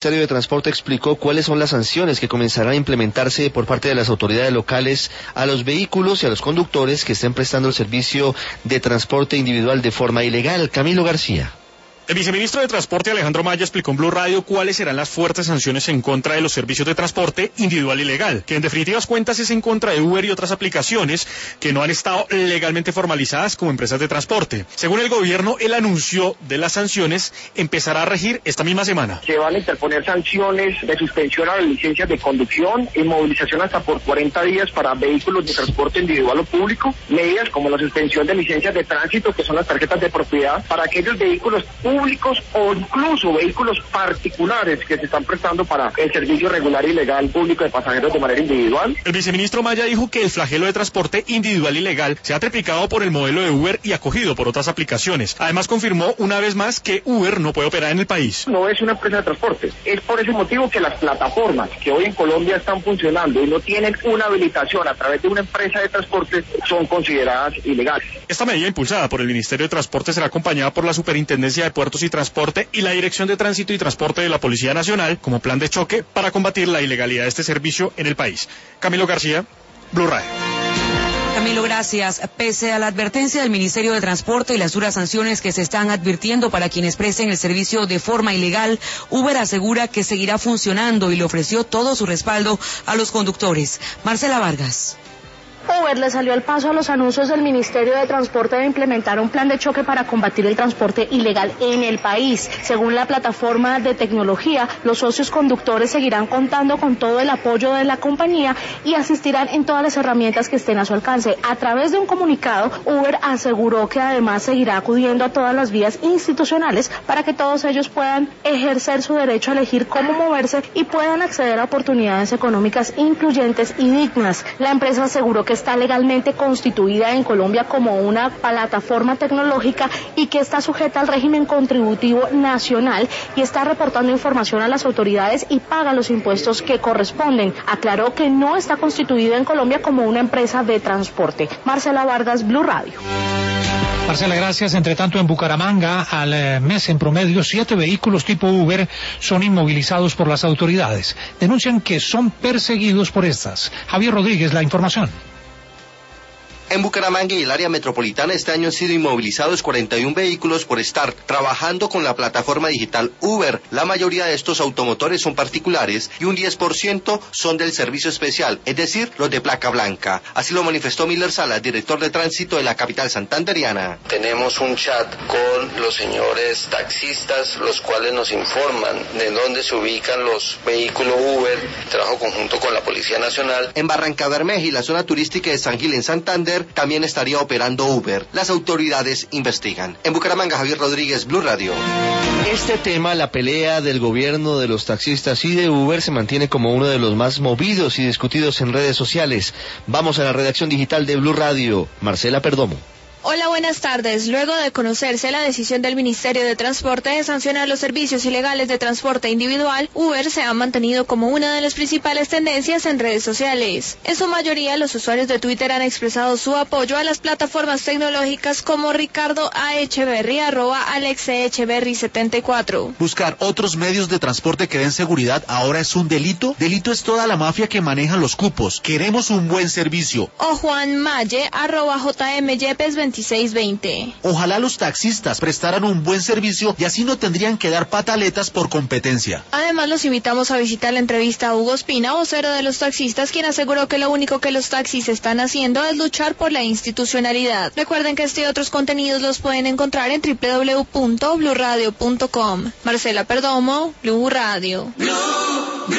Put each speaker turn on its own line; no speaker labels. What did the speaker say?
El Ministerio de Transporte explicó cuáles son las sanciones que comenzarán a implementarse por parte de las autoridades locales a los vehículos y a los conductores que estén prestando el servicio de transporte individual de forma ilegal. Camilo García.
El viceministro de Transporte, Alejandro Maya, explicó en Blue Radio cuáles serán las fuertes sanciones en contra de los servicios de transporte individual y legal, que en definitivas cuentas es en contra de Uber y otras aplicaciones que no han estado legalmente formalizadas como empresas de transporte. Según el gobierno, el anuncio de las sanciones empezará a regir esta misma semana.
Se van a interponer sanciones de suspensión a las licencias de conducción, inmovilización hasta por 40 días para vehículos de transporte individual o público, medidas como la suspensión de licencias de tránsito, que son las tarjetas de propiedad, para aquellos vehículos públicos o incluso vehículos particulares que se están prestando para el servicio regular y legal público de pasajeros de manera individual.
El viceministro Maya dijo que el flagelo de transporte individual y legal se ha triplicado por el modelo de Uber y acogido por otras aplicaciones. Además confirmó una vez más que Uber no puede operar en el país.
No es una empresa de transporte. Es por ese motivo que las plataformas que hoy en Colombia están funcionando y no tienen una habilitación a través de una empresa de transporte son consideradas ilegales.
Esta medida impulsada por el Ministerio de Transporte será acompañada por la Superintendencia de Puertos y Transporte y la Dirección de Tránsito y Transporte de la Policía Nacional como plan de choque para combatir la ilegalidad de este servicio en el país. Camilo García, Blue Radio.
Camilo, gracias. Pese a la advertencia del Ministerio de Transporte y las duras sanciones que se están advirtiendo para quienes presten el servicio de forma ilegal, Uber asegura que seguirá funcionando y le ofreció todo su respaldo a los conductores. Marcela Vargas.
Uber le salió al paso a los anuncios del Ministerio de Transporte de implementar un plan de choque para combatir el transporte ilegal en el país. Según la plataforma de tecnología, los socios conductores seguirán contando con todo el apoyo de la compañía y asistirán en todas las herramientas que estén a su alcance. A través de un comunicado, Uber aseguró que además seguirá acudiendo a todas las vías institucionales para que todos ellos puedan ejercer su derecho a elegir cómo moverse y puedan acceder a oportunidades económicas incluyentes y dignas. La empresa aseguró que está legalmente constituida en Colombia como una plataforma tecnológica y que está sujeta al régimen contributivo nacional y está reportando información a las autoridades y paga los impuestos que corresponden. Aclaró que no está constituida en Colombia como una empresa de transporte. Marcela Vargas, Blue Radio.
Marcela, gracias. Entre tanto, en Bucaramanga, al mes en promedio, 7 vehículos tipo Uber son inmovilizados por las autoridades. Denuncian que son perseguidos por estas. Javier Rodríguez, la información.
En Bucaramanga y el área metropolitana este año han sido inmovilizados 41 vehículos por estar trabajando con la plataforma digital Uber. La mayoría de estos automotores son particulares y un 10% son del servicio especial, es decir, los de placa blanca. Así lo manifestó Miller Salas, director de tránsito de la capital santanderiana.
Tenemos un chat con los señores taxistas, los cuales nos informan de dónde se ubican los vehículos Uber, trabajo conjunto con la Policía Nacional.
En Barrancabermeja y la zona turística de San Gil en Santander también estaría operando Uber. Las autoridades investigan. En Bucaramanga, Javier Rodríguez, Blue Radio. Este tema, la pelea del gobierno, de los taxistas y de Uber, se mantiene como uno de los más movidos y discutidos en redes sociales. Vamos a la redacción digital de Blue Radio. Marcela Perdomo.
Hola, buenas tardes. Luego de conocerse la decisión del Ministerio de Transporte de sancionar los servicios ilegales de transporte individual, Uber se ha mantenido como una de las principales tendencias en redes sociales. En su mayoría, los usuarios de Twitter han expresado su apoyo a las plataformas tecnológicas como Ricardo A. Echeverry, @AlexEcheverry74.
Buscar otros medios de transporte que den seguridad ahora es un delito. Delito es toda la mafia que maneja los cupos. Queremos un buen servicio.
O Juan Maye, @JMYepes2620.
Ojalá los taxistas prestaran un buen servicio y así no tendrían que dar pataletas por competencia.
Además, los invitamos a visitar la entrevista a Hugo Espina, vocero de los taxistas, quien aseguró que lo único que los taxis están haciendo es luchar por la institucionalidad. Recuerden que este y otros contenidos los pueden encontrar en www.bluradio.com. Marcela Perdomo, Blue Radio.